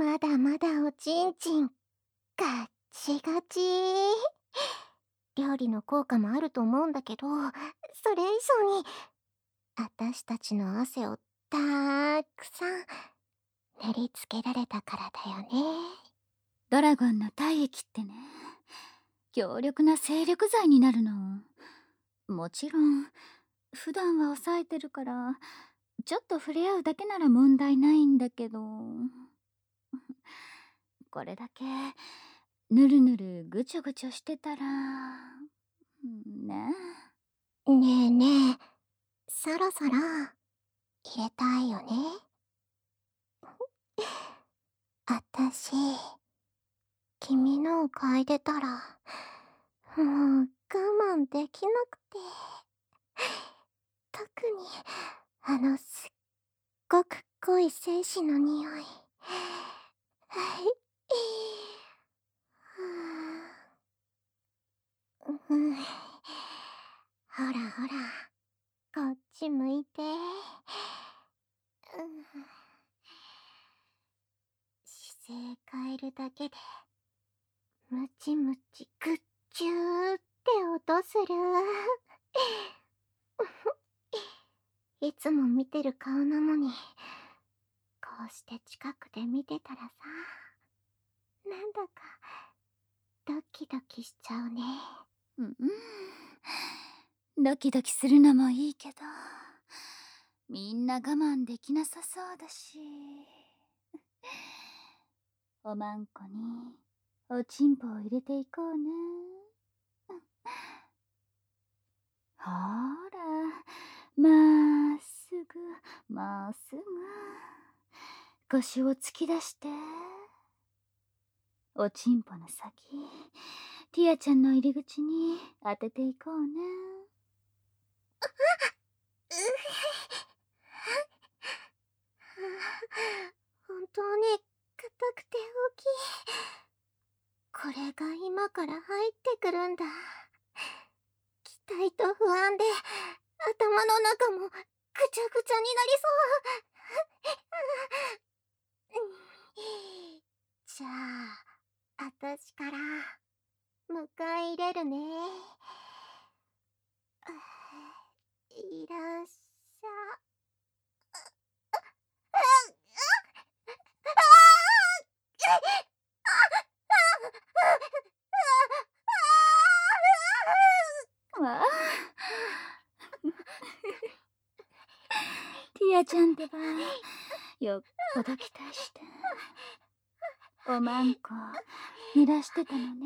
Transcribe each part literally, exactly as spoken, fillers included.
まだまだおちんちんガッチガチ。料理の効果もあると思うんだけど、それ以上に私たちの汗をたーくさん塗りつけられたからだよね。 ドラゴンの体液ってね、強力な精力剤になるの。もちろん普段は抑えてるからちょっと触れ合うだけなら問題ないんだけど、これだけぬるぬるぐちょぐちょしてたらね。 ねえねえ、そろそろ入れたいよね。あたし君のを嗅いでたらもう我慢できなくて、特にあのすっごく濃い精子の匂い。はいうん、ほらほら、こっち向いて。うん、姿勢変えるだけでムチムチグッチューって音する。いつも見てる顔なのに、こうして近くで見てたらさ、なんだかドキドキしちゃうね。 うん、ドキドキするのもいいけど、みんな我慢できなさそうだし、おまんこにおちんぽを入れていこうね。ほら、まっすぐまっすぐ腰を突き出して、おちんぽの先ティアちゃんの入り口に当てていこうね。 本当に硬くて大きい。これが今から入ってくるんだ。期待と不安で頭の中もぐちゃぐちゃになりそう。じゃあ、あたしから迎え入れるね。いらっしゃ。 わあティアちゃんってばよっぽど期待しておまんこ濡らしてたのね。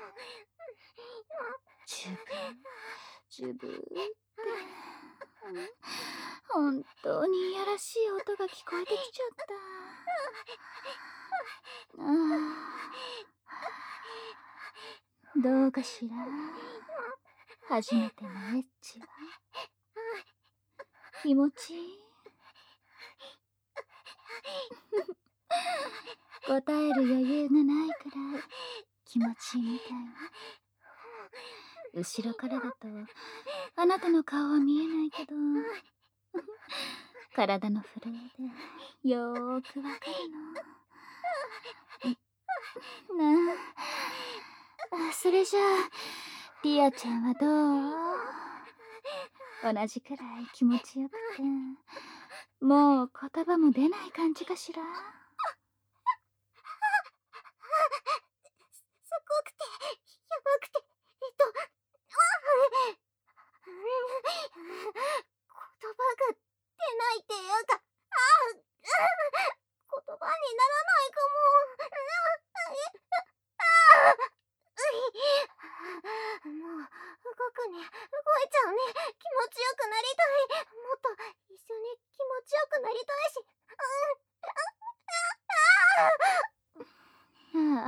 ジュブジュブって本当にいやらしい音が聞こえてきちゃった。ああ、どうかしら、初めてのエッチは気持ちいい？答える余裕がないくらい気持ちいいみたいな。後ろからだとあなたの顔は見えないけど体の震えでよーくわかるの。なあ、それじゃあティアちゃんはどう？同じくらい気持ちよくてもう言葉も出ない感じかしら。 すごくてやばくて、えっと言葉が出ないっていうか、ああ言葉にならないかも。もう動くね、動いちゃうね。気持ちよくなりたい。もっと一緒に気持ちよくなりたいし。 あ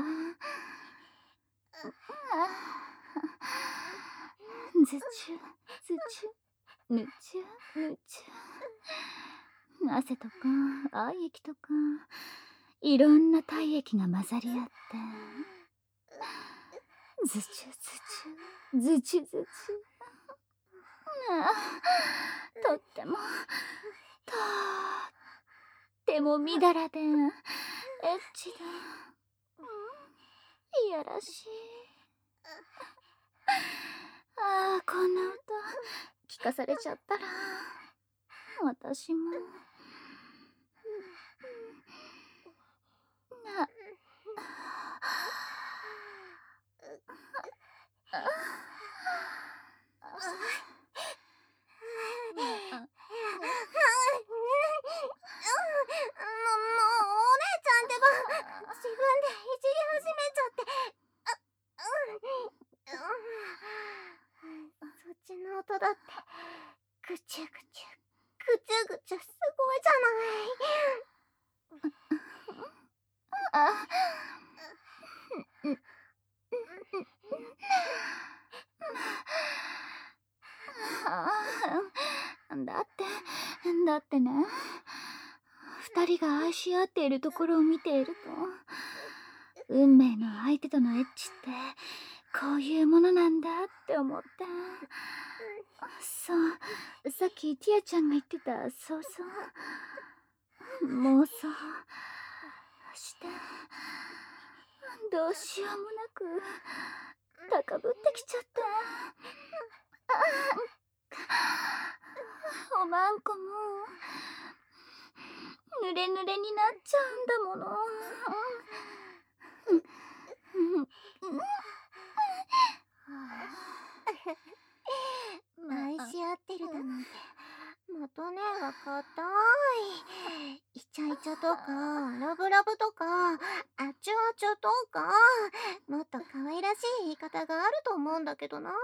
あ、ずちゅずちゅぬちゅぬちゅ、汗とか愛液とかいろんな体液が混ざり合ってずちゅずちゅずちゅずちゅ、ああ、とってもとってもみだらでエッチだ。いやらしい。ああ、こんな歌聞かされちゃったら私もな音だってぐちゅぐちゅぐちゅぐちゅすごいじゃない。 あだってだってね、二人が愛し合っているところを見ていると、運命の相手とのエッチってこういうものなんだって思って。そう、さっきティアちゃんが言ってた想像、妄想してどうしようもなく高ぶってきちゃった。おまんこも濡れ濡れになっちゃうんだもの。 愛し合ってるだなんて元ねが硬い。イチャイチャとかラブラブとかアチュアチュとか、もっと可愛らしい言い方があると思うんだけどな。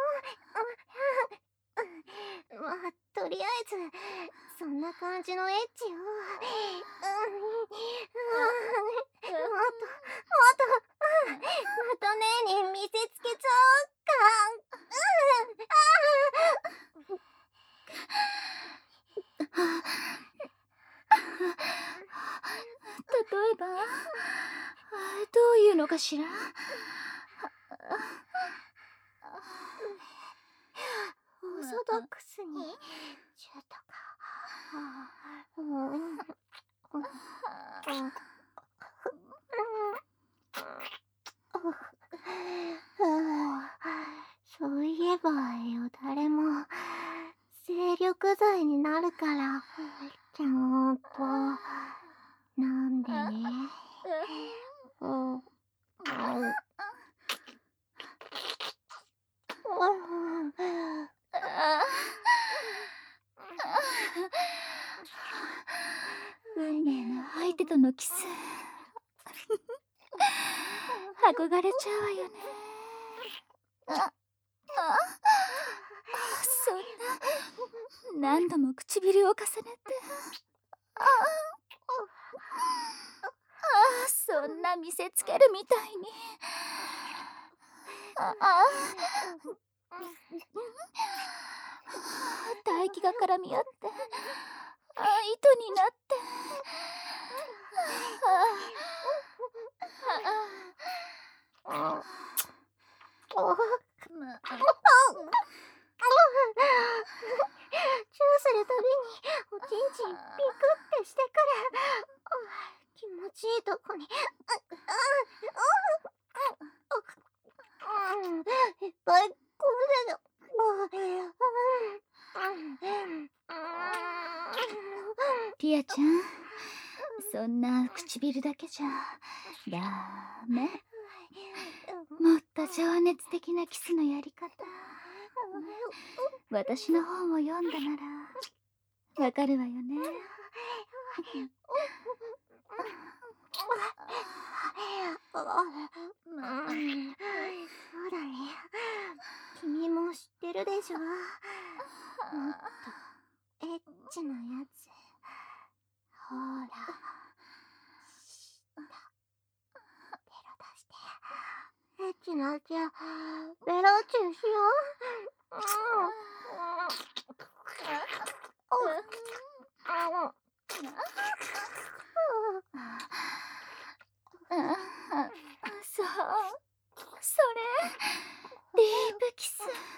まあとりあえずそんな感じのエッチをもっともっと元ねに見せつけちゃおうか。 例えばどういうのかしら。 オーソドックスにチューとか。そういえばよだれも精力剤になるからちゃんと飲んでね。 運命の相手とのキス憧れちゃうわよね。ああそんな何度も唇を重ねて、ああそんな見せつけるみたいに、ああ唾液が絡み合って、あ糸になって、 チューするたびにおちんちんピクってしてくる。気持ちいいとこにいっぱいこぼれる。 ティアちゃん、そんな唇だけじゃダメ。もっと情熱的なキスのやり方、私の本を読んだならわかるわよね。 そうだね。君も知ってるでしょ。もっとエッチなやつ。ほら。ベロ出して。エッチなじゃベロチューしよう。 そう、それディープキス。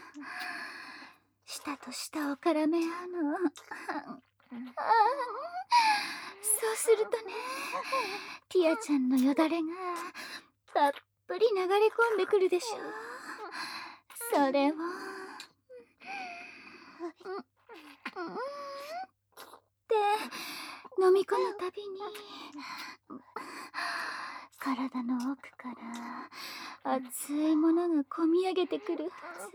舌と舌を絡め合うの。そうするとね、 ティアちゃんのよだれがたっぷり流れ込んでくるでしょ。それをって飲み込むたびに体の奥から熱いものがこみ上げてくるはず。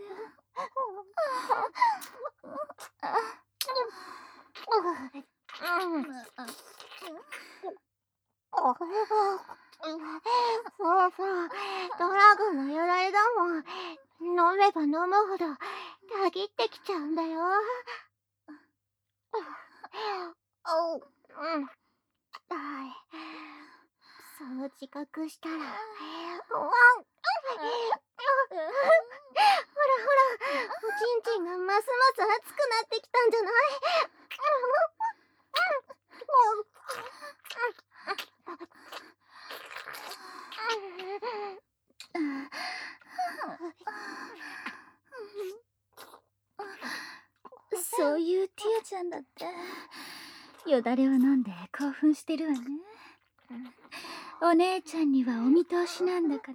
そうそう、ドラゴンのよだれだもん。飲めば飲むほどたぎってきちゃうんだよ。おう、うん。そう自覚したら、ワン。ほらほら、おちんちんがますます熱くなってきたんじゃない？ そういうティアちゃんだってよだれを飲んで興奮してるわね。お姉ちゃんにはお見通しなんだから。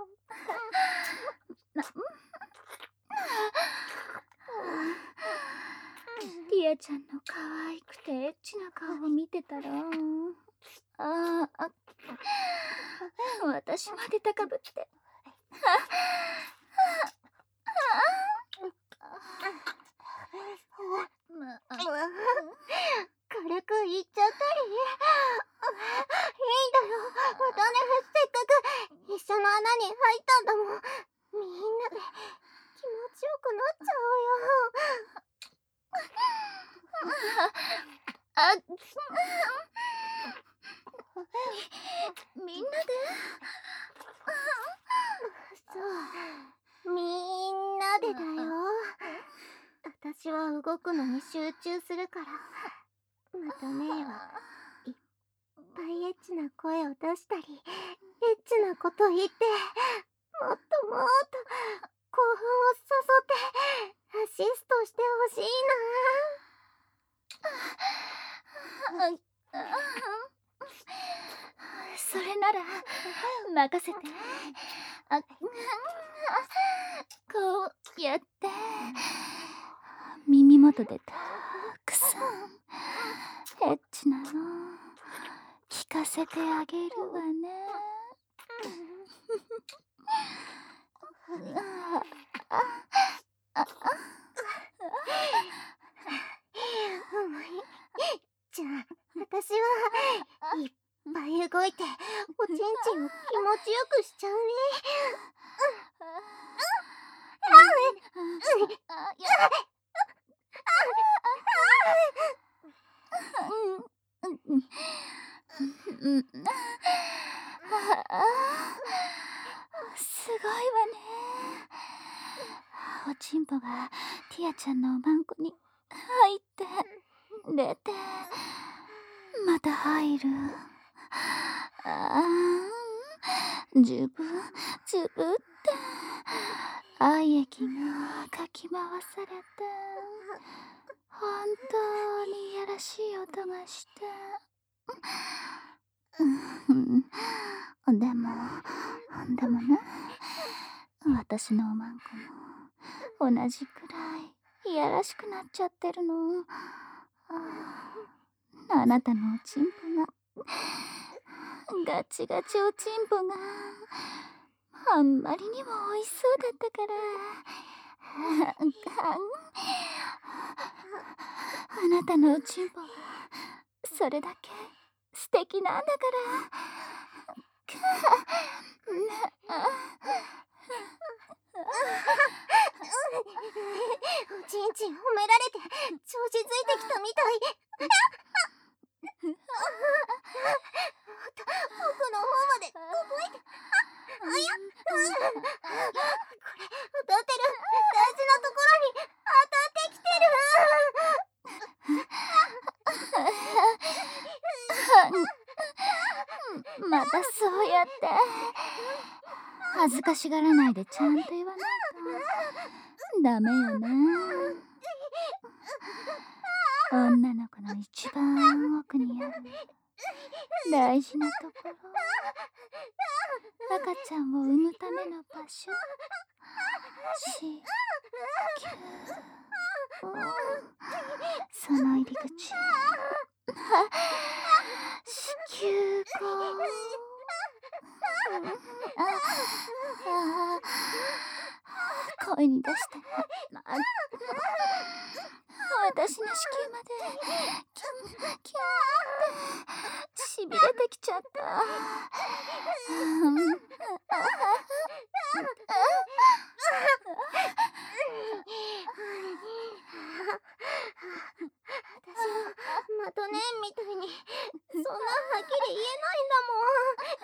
ティアちゃんの可愛くてエッチな顔を見てたら、ああ、私まで高ぶって。 軽く言っちゃったり。いいんだよ。またね、せっかく一緒の穴に入ったんだもん。みんなで気持ちよくなっちゃうよ。 あ、みんなで？ そう、みんなでだよ。私は動くのに集中するから、またねはいっぱいエッチな声を出したり、エッチなこと言って、もっともっと興奮を誘ってアシストしてほしいな。 それなら任せて。あ、こうやって耳元でたくさんエッチなの聞かせてあげるわね。 じゃあ私はいっぱい動いておちんちんを気持ちよくしちゃうね。 すごいわね。おちんぽがティアちゃんのおまんこに入って出てまた入る。ああ、ジュブジュブって愛液がかき回されて本当にいやらしい音がして、うん、でもでもね、私のおまんこも同じくらいいやらしくなっちゃってるの。あなたのおちんぽがガチガチおちんぽがあんまりにも美味しそうだったからあなたのおちんぽはそれだけ素敵なんだからおちんちん褒められて調子ついてきたみたい。もっと奥の方まで届いて。あやっこれ当たってる。大事なところに当たってきてる。またそうやって恥ずかしがらないでちゃんと言わないとダメよね。女の子の一番奥にある大事なところ、赤ちゃんを産むための場所、子宮、うん、その入り口、子宮口、うん、あああ、声に出したら、あ、私の子宮までキュンキュンってしびれてきちゃった。うん、あ私もマドネーンみたいにそんなはっきり言えないんだもん。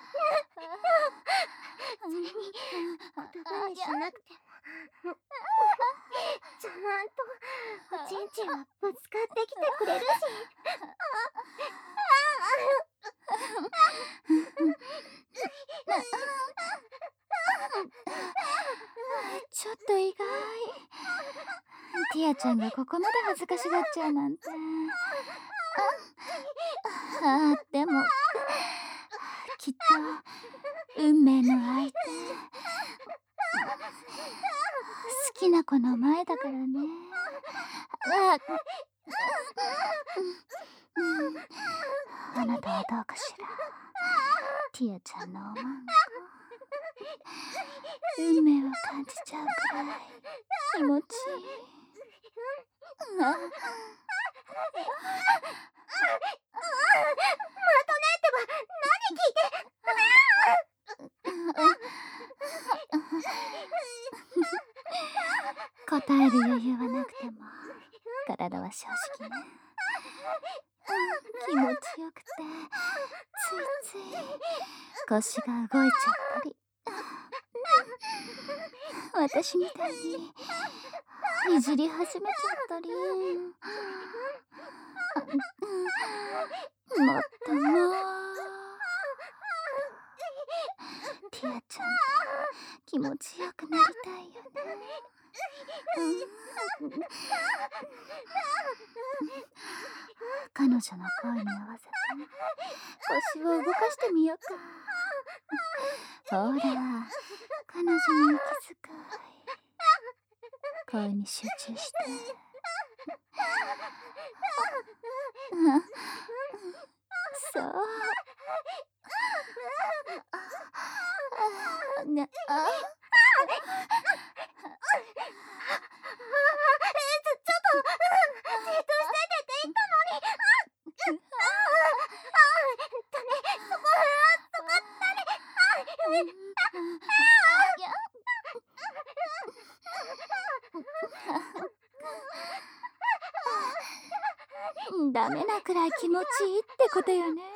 それに言葉にしなくてもちゃんとおちんちんはぶつかってきてくれるし。 ちょっと意外。ティアちゃんがここまで恥ずかしがっちゃうなんて。ああ、でもきっと運命の相手、好きな子の前だからね。あ、うん、あなたはどうかしら、ティアちゃんのおまんこ。運命を感じちゃうくらい気持ちいい。あ、まとねってば何聞いて。 答える余裕はなくても体は正直ね。気持ちよくてついつい腰が動いちゃったり、私みたいにいじり始めちゃったり、もっともティアちゃんと気持ちよくなりたいよね。うん、彼女の声に合わせて腰を動かしてみようか。ほら、彼女の息遣い、声に集中して。そう。ね、あ。 ちょっとじっとしててって言ったのに。だね、そこ、そこだね。 ダメなくらい気持ちいいってことよね。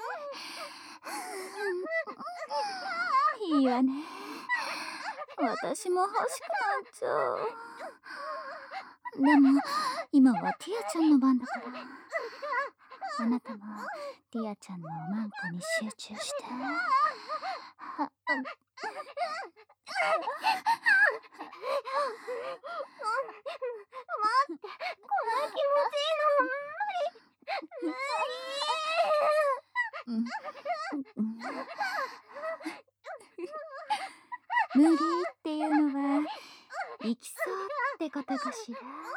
いいわね。私も欲しくなっちゃう。でも今はティアちゃんの番だから、あなたもティアちゃんのおまんこに集中して。はっ、 待って、こんな気持ちいいの無理無理。 うんうん、無理っていうのは行きそうってことかしら。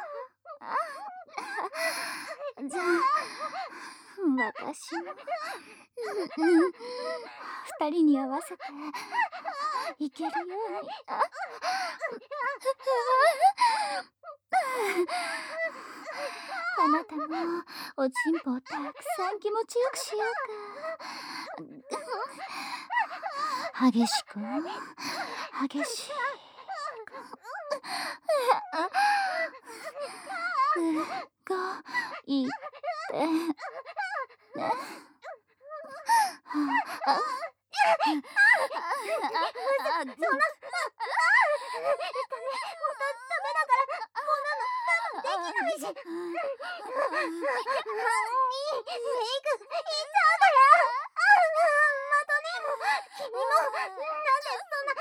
じゃあ私も、うんうん、二人に合わせていけるように。あなたもおちんぽをたくさん気持ちよくしようか。激しく激しく動いてね。あ、 そんな、ダメだからこんなの多分できないし。メイクいっちゃうから。マトネも君もなんでそんな。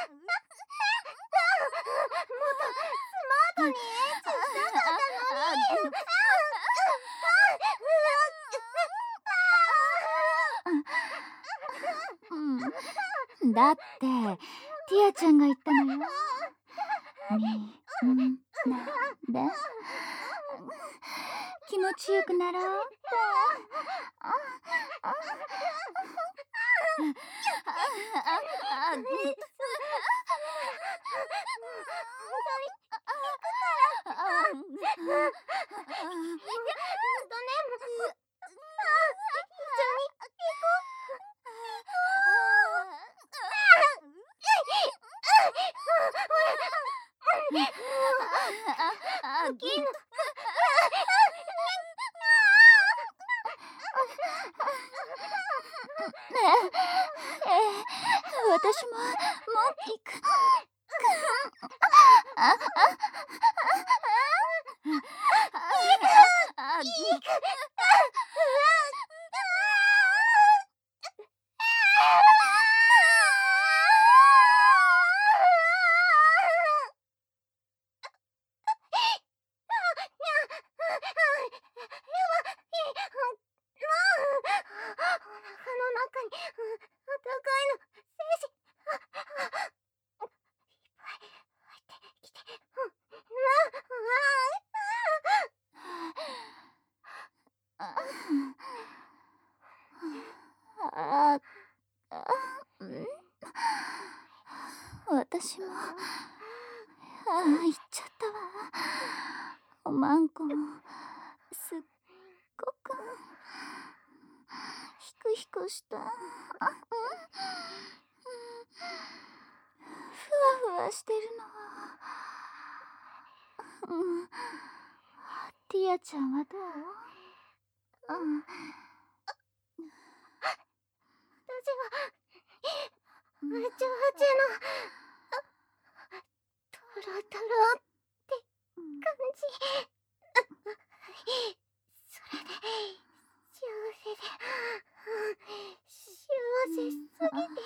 もっとスマートにエッチしたかったのに。 だってティアちゃんが言ったのよ。みんなで気持ちよくなろうって。私ももう行く。ああ、うん、私も、ああ、行っちゃったわ。おまんこもすっごくひくひくした、あ、うん、ふわふわしてるの。うん、ティアちゃんはどう？うん。 宇宙宇宙のトロトロって感じ。それで幸せで幸せすぎて、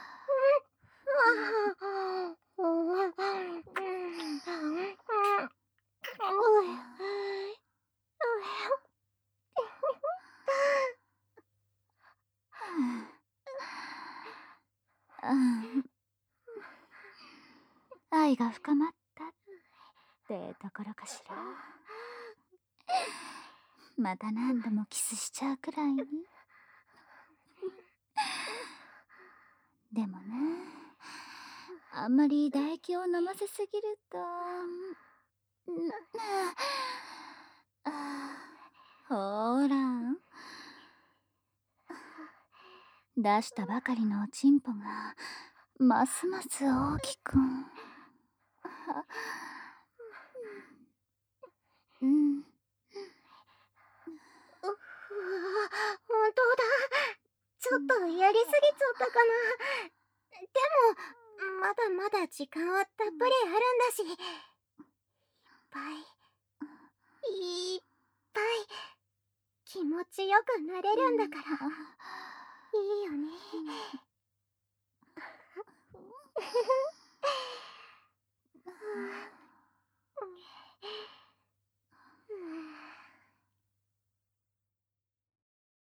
愛が深まったってところかしら。また何度もキスしちゃうくらいに。でもね、あんまり唾液を飲ませすぎると、んあほーら出したばかりのおちんぽがますます大きく、うん、 うわ、本当だ。ちょっとやりすぎちゃったかな。でもまだまだ時間はたっぷりあるんだし、いっぱいいっぱい気持ちよくなれるんだからいいよね。